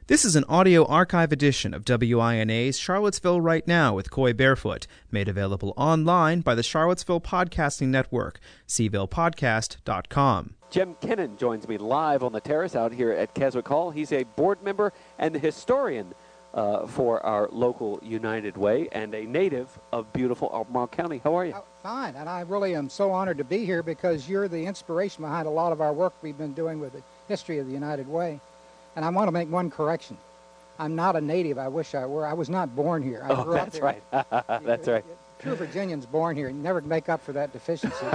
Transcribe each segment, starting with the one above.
This is an audio archive edition of WINA's Charlottesville Right Now with Coy Barefoot, made available online by the Charlottesville Podcasting Network, cvillePodcast.com. Jim Kennan joins me live on the terrace out here at Keswick Hall. He's a board member and the historian for our local United Way and a native of beautiful Albemarle County. How are you? Fine, and I really am so honored to be here because you're the inspiration behind a lot of our work we've been doing with the history of the United Way. And I want to make one correction. I'm not a native. I wish I were. I was not born here. I grew up that's here. Right. That's right. True Virginians born here. You never make up for that deficiency.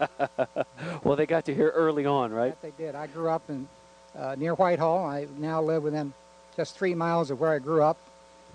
Well, they got you here early on, right? That they did. I grew up in near Whitehall. I now live within just 3 miles of where I grew up.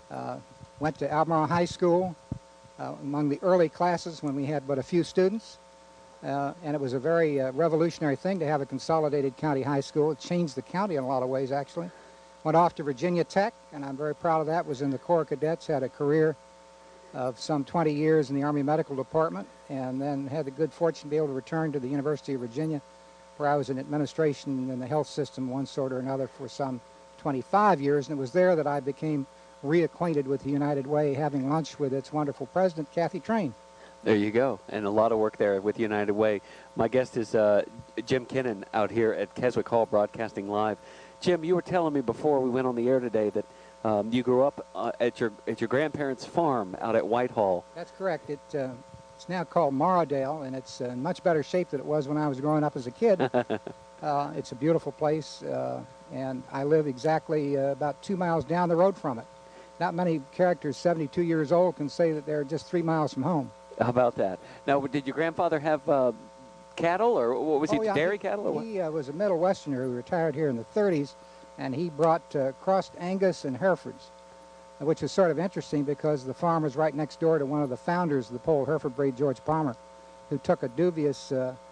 Went to Albemarle High School among the early classes when we had but a few students. And it was a very revolutionary thing to have a consolidated county high school. It changed the county in a lot of ways, actually. Went off to Virginia Tech, and I'm very proud of that. Was in the Corps of Cadets, had a career of some 20 years in the Army Medical Department, and then had the good fortune to be able to return to the University of Virginia, where I was in administration in the health system, one sort or another, for some 25 years. And it was there that I became reacquainted with the United Way, having lunch with its wonderful president, Kathy Train. There you go, and a lot of work there with United Way. My guest is Jim Kennan out here at Keswick Hall Broadcasting Live. Jim, you were telling me before we went on the air today that you grew up at your grandparents' farm out at Whitehall. That's correct. It's now called Morrowdale, and it's in much better shape than it was when I was growing up as a kid. It's a beautiful place, and I live exactly about 2 miles down the road from it. Not many characters 72 years old can say that they're just 3 miles from home. How about that? Now, did your grandfather have cattle, or what was he, dairy cattle? Or what? He was a Middle Westerner who retired here in the 30s, and he brought crossed Angus and Herefords, which is sort of interesting because the farm was right next door to one of the founders of the Polled Hereford breed, George Palmer, who took a dubious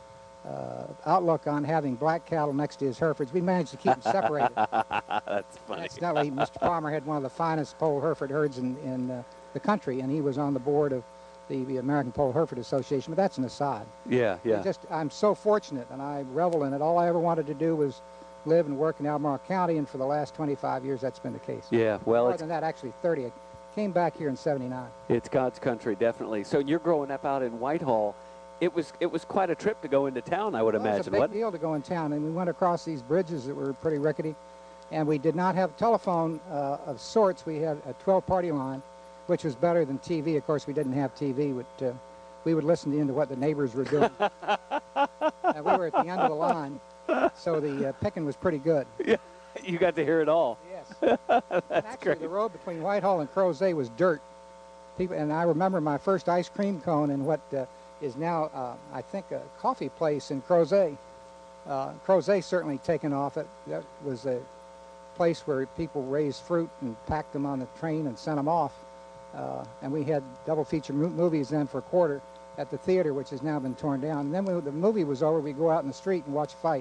outlook on having black cattle next to his Herefords. We managed to keep them separated. That's funny. Incidentally, Mr. Palmer had one of the finest Polled Hereford herds in the country, and he was on the board of the American Polled Hereford Association, but that's an aside. Yeah. I'm so fortunate, and I revel in it. All I ever wanted to do was live and work in Albemarle County, and for the last 25 years, that's been the case. Yeah, well, more than that, actually 30. I came back here in '79. It's God's country, definitely. So you're growing up out in Whitehall. It was quite a trip to go into town, I would imagine. It was a big deal to go in town, and we went across these bridges that were pretty rickety, and we did not have telephone of sorts. We had a 12-party line, which was better than TV. Of course, we didn't have TV, but we would listen into what the neighbors were doing. We were at the end of the line, so the picking was pretty good. Yeah, you got to hear it all. Yes. That's actually, great. the road between Whitehall and Crozet was dirt. And I remember my first ice cream cone in what is now, I think, a coffee place in Crozet. Crozet certainly taken off. That was a place where people raised fruit and packed them on the train and sent them off. And we had double feature movies then for a quarter at the theater, which has now been torn down. And then when the movie was over, we'd go out in the street and watch a fight.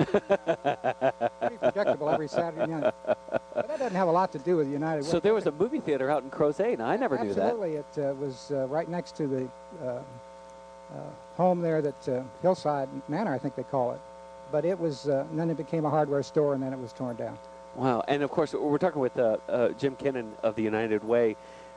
Pretty predictable every Saturday night. But that doesn't have a lot to do with United Way. So there was a movie theater out in Crozet, and I never knew that. Absolutely. It was right next to the home there, that Hillside Manor, I think they call it. But it was, and then it became a hardware store, and then it was torn down. Wow. And, of course, we're talking with Jim Kennan of the United Way.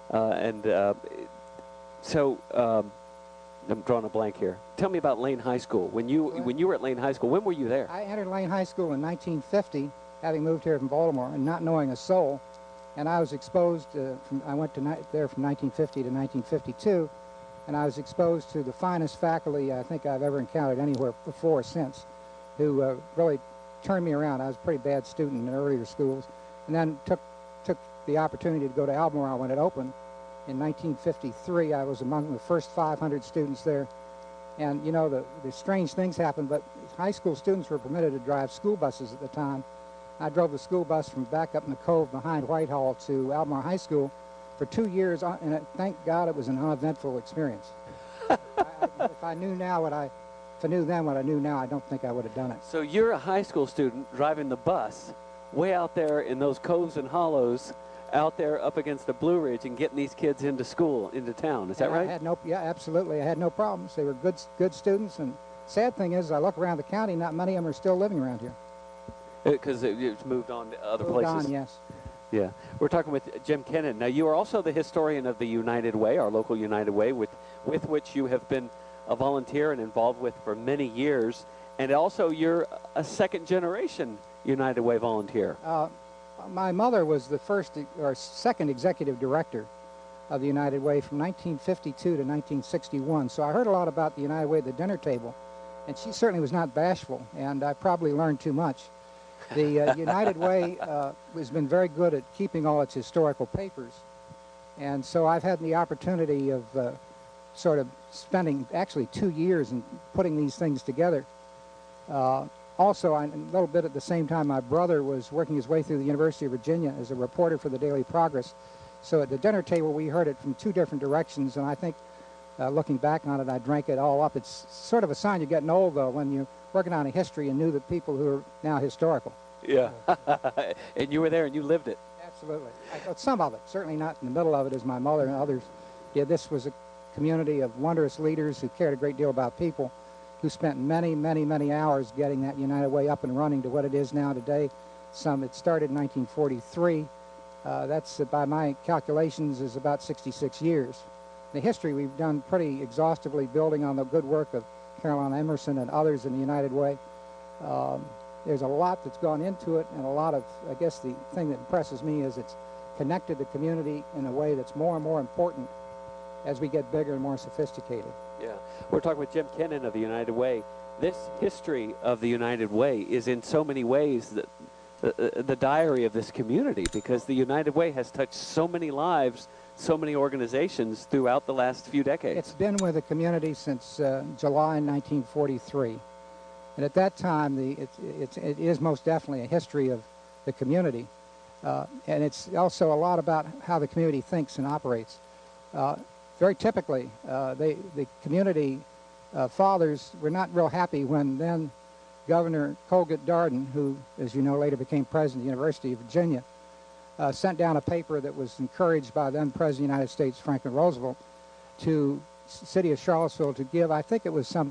So I'm drawing a blank here. Tell me about Lane High School. When you were at Lane High School, when were you there? I entered Lane High School in 1950, having moved here from Baltimore and not knowing a soul. And I was exposed I went to there from 1950 to 1952, and I was exposed to the finest faculty I think I've ever encountered anywhere before or since, who really turned me around. I was a pretty bad student in earlier schools, and then took the opportunity to go to Albemarle when it opened. In 1953, I was among the first 500 students there. And, you know, the strange things happened, but high school students were permitted to drive school buses at the time. I drove the school bus from back up in the cove behind Whitehall to Albemarle High School for 2 years, and thank God it was an uneventful experience. If I knew then what I knew now, I don't think I would have done it. So you're a high school student driving the bus way out there in those coves and hollows, out there up against the Blue Ridge, and getting these kids into school, into town. Is that right? Yeah, absolutely. I had no problems. They were good students, and sad thing is, I look around the county, not many of them are still living around here. Because it's moved on to other places. On, yes. Yeah. We're talking with Jim Kennan. Now, you are also the historian of the United Way, our local United Way, with which you have been a volunteer and involved with for many years. And also, you're a second-generation United Way volunteer. My mother was the first or second executive director of the United Way from 1952 to 1961. So I heard a lot about the United Way at the dinner table, and she certainly was not bashful, and I probably learned too much. The United Way has been very good at keeping all its historical papers, and so I've had the opportunity of sort of spending actually 2 years in putting these things together. Also, a little bit at the same time, my brother was working his way through the University of Virginia as a reporter for the Daily Progress. So at the dinner table, we heard it from two different directions, and I think, looking back on it, I drank it all up. It's sort of a sign you're getting old, though, when you're working on a history and knew the people who are now historical. Yeah. And you were there and you lived it. Absolutely. Some of it, certainly not in the middle of it as my mother and others did. This was a community of wondrous leaders who cared a great deal about people, who spent many, many, many hours getting that United Way up and running to what it is now today. It started in 1943. That's, by my calculations, is about 66 years. The history we've done pretty exhaustively, building on the good work of Caroline Emerson and others in the United Way. There's a lot that's gone into it, and a lot of, I guess the thing that impresses me is it's connected the community in a way that's more and more important as we get bigger and more sophisticated. Yeah. We're talking with Jim Kennan of the United Way. This history of the United Way is in so many ways the diary of this community, because the United Way has touched so many lives, so many organizations throughout the last few decades. It's been with the community since July 1943. And at that time, it is most definitely a history of the community. And it's also a lot about how the community thinks and operates. Very typically, the community fathers were not real happy when then Governor Colgate Darden, who, as you know, later became president of the University of Virginia, sent down a paper that was encouraged by then President of the United States, Franklin Roosevelt, to the city of Charlottesville to give, I think it was some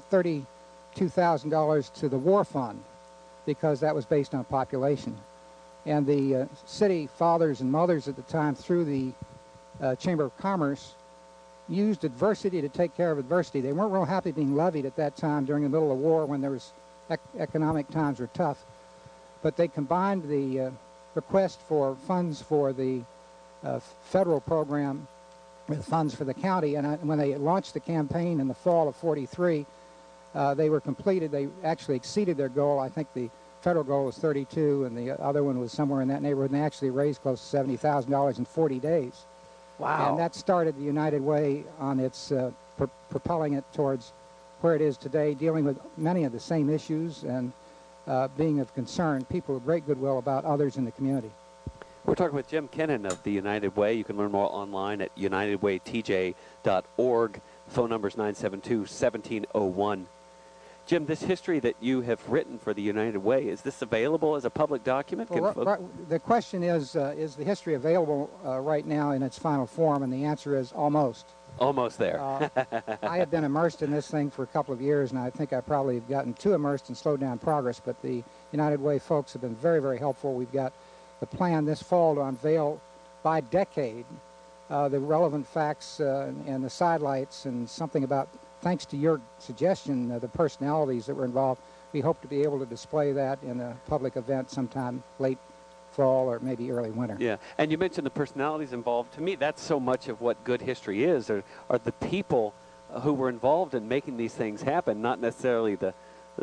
$32,000 to the war fund, because that was based on population. And the city fathers and mothers at the time, through the Chamber of Commerce, used adversity to take care of adversity. They weren't real happy being levied at that time during the middle of the war when there was economic times were tough. But they combined the request for funds for the federal program with funds for the county. And when they launched the campaign in the fall of '43, they were completed. They actually exceeded their goal. I think the federal goal was 32, and the other one was somewhere in that neighborhood. And they actually raised close to $70,000 in 40 days. Wow. And that started the United Way on its propelling it towards where it is today, dealing with many of the same issues and being of concern, people of great goodwill about others in the community. We're talking with Jim Kennan of the United Way. You can learn more online at unitedwaytj.org. Phone number is 972-1701. Jim, this history that you have written for the United Way, is this available as a public document? Well, the question is the history available right now in its final form? And the answer is almost. Almost there. I have been immersed in this thing for a couple of years, and I think I probably have gotten too immersed and slowed down progress, but the United Way folks have been very, very helpful. We've got the plan this fall to unveil by decade the relevant facts and the sidelights, and something about, thanks to your suggestion, the personalities that were involved. We hope to be able to display that in a public event sometime late fall or maybe early winter. Yeah, and you mentioned the personalities involved. To me, that's so much of what good history is, are the people who were involved in making these things happen, not necessarily the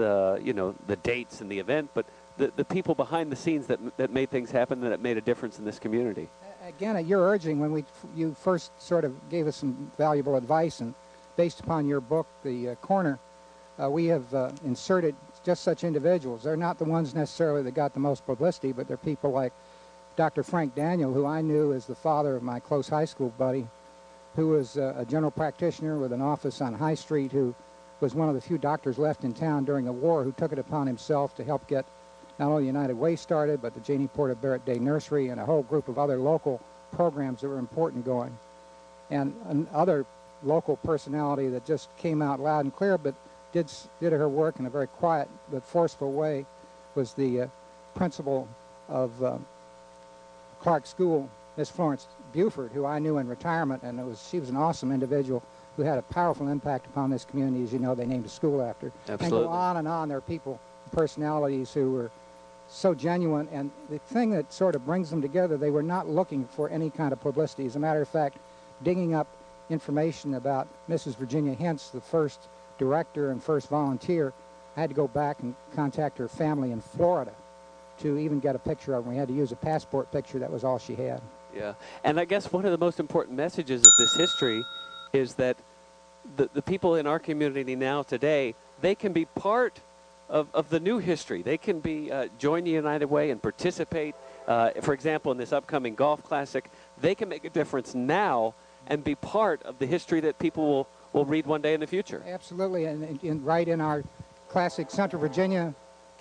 dates and the event, but the people behind the scenes that made things happen, that made a difference in this community. Again, at your urging, when you first sort of gave us some valuable advice, and based upon your book, The Corner, we have inserted just such individuals. They're not the ones necessarily that got the most publicity, but they're people like Dr. Frank Daniel, who I knew as the father of my close high school buddy, who was a general practitioner with an office on High Street, who was one of the few doctors left in town during the war, who took it upon himself to help get not only United Way started, but the Janie Porter Barrett Day Nursery and a whole group of other local programs that were important going. And another local personality that just came out loud and clear, but did her work in a very quiet but forceful way, was the principal of Clark School, Miss Florence Buford, who I knew in retirement, and she was an awesome individual who had a powerful impact upon this community. As you know, they named a school after. Absolutely. And go on and on. There are people, personalities who were so genuine, and the thing that sort of brings them together, they were not looking for any kind of publicity. As a matter of fact, digging up information about Mrs. Virginia Hintz, the first director and first volunteer, I had to go back and contact her family in Florida to even get a picture of her. We had to use a passport picture. That was all she had. Yeah, and I guess one of the most important messages of this history is that the people in our community now today, they can be part of the new history. They can be join the United Way and participate. For example, in this upcoming golf classic, they can make a difference now and be part of the history that people will read one day in the future. Absolutely, and right in our classic Central Virginia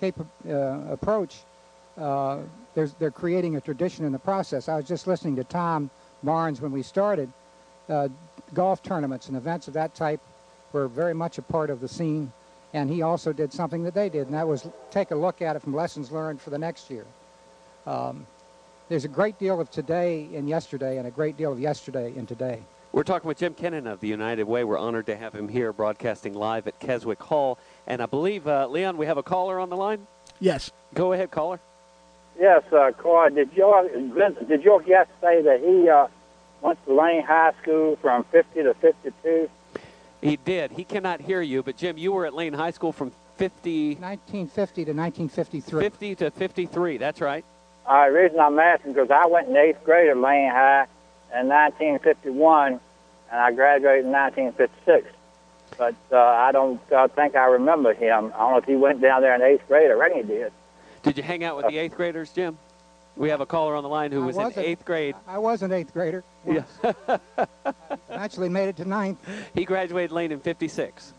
approach, they're creating a tradition in the process. I was just listening to Tom Barnes when we started. Golf tournaments and events of that type were very much a part of the scene, and he also did something that they did, and that was take a look at it from lessons learned for the next year. There's a great deal of today in yesterday and a great deal of yesterday in today. We're talking with Jim Kennan of the United Way. We're honored to have him here broadcasting live at Keswick Hall. And I believe, Leon, we have a caller on the line? Yes. Go ahead, caller. Yes, Coy, did your guest say that he went to Lane High School from 50 to 52? He did. He cannot hear you, but Jim, you were at Lane High School from 1950 to 1953. 50 to 53, that's right. The reason I'm asking because I went in 8th grade at Lane High in 1951, and I graduated in 1956. But I don't think I remember him. I don't know if he went down there in 8th grade. I reckon he did. Did you hang out with the 8th graders, Jim? We have a caller on the line who was in 8th grade. I was an 8th grader once. Yeah. I actually made it to 9th. He graduated Lane in 56.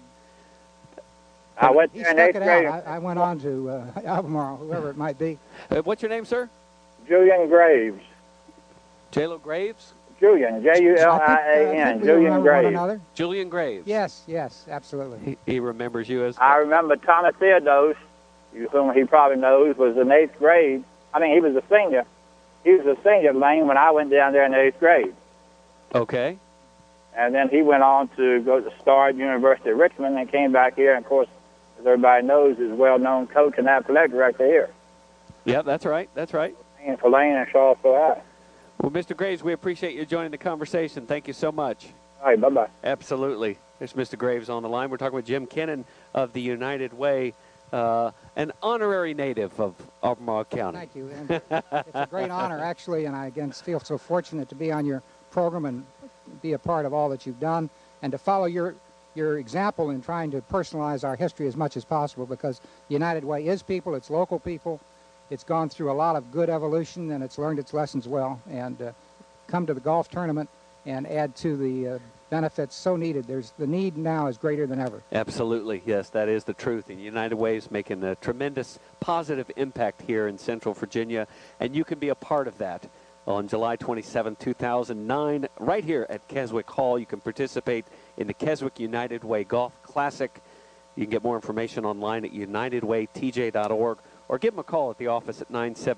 I went there in 8th grade. I went on to Albemarle, whoever it might be. What's your name, sir? Julian Graves. J-Lo Graves? Julian, Julian, Julian Graves. Julian Graves. Yes, absolutely. He remembers you as... I remember Thomas Theodos, whom he probably knows, was in 8th grade. I mean, he was a senior. He was a senior at Lane when I went down there in 8th grade. Okay. And then he went on to go to Start University of Richmond and came back here. And, of course, as everybody knows, is a well-known coach and athletic director here. Yeah, that's right. That's right. For Lane and Charlottesville High. Well, Mr. Graves, we appreciate you joining the conversation. Thank you so much. All right, bye-bye. Absolutely. There's Mr. Graves on the line. We're talking with Jim Kennan of the United Way, an honorary native of Albemarle County. Thank you. And it's a great honor, actually, and I, again, feel so fortunate to be on your program and be a part of all that you've done and to follow your example in trying to personalize our history as much as possible, because the United Way is people, it's local people. It's gone through a lot of good evolution, and it's learned its lessons well. And come to the golf tournament and add to the benefits so needed. The need now is greater than ever. Absolutely, yes, that is the truth. And United Way is making a tremendous positive impact here in Central Virginia, and you can be a part of that. On July 27, 2009, right here at Keswick Hall, you can participate in the Keswick United Way Golf Classic. You can get more information online at unitedwaytj.org. or give them a call at the office at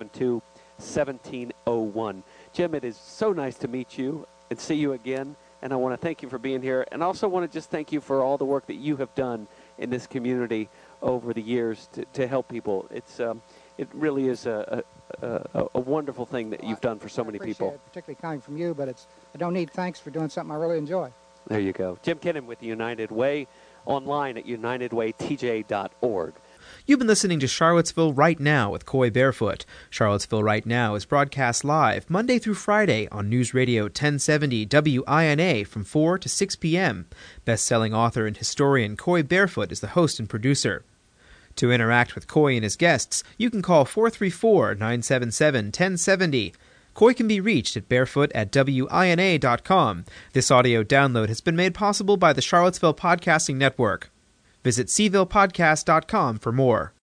972-1701. Jim, it is so nice to meet you and see you again, and I want to thank you for being here, and also want to just thank you for all the work that you have done in this community over the years to help people. It really is a wonderful thing that you've done for so many people. It, particularly coming from you, but I don't need thanks for doing something I really enjoy. There you go. Jim Kennan with the United Way, online at unitedwaytj.org. You've been listening to Charlottesville Right Now with Coy Barefoot. Charlottesville Right Now is broadcast live Monday through Friday on News Radio 1070 WINA from 4 to 6 p.m. Best-selling author and historian Coy Barefoot is the host and producer. To interact with Coy and his guests, you can call 434-977-1070. Coy can be reached at barefoot@wina.com. This audio download has been made possible by the Charlottesville Podcasting Network. Visit cvillepodcast.com for more.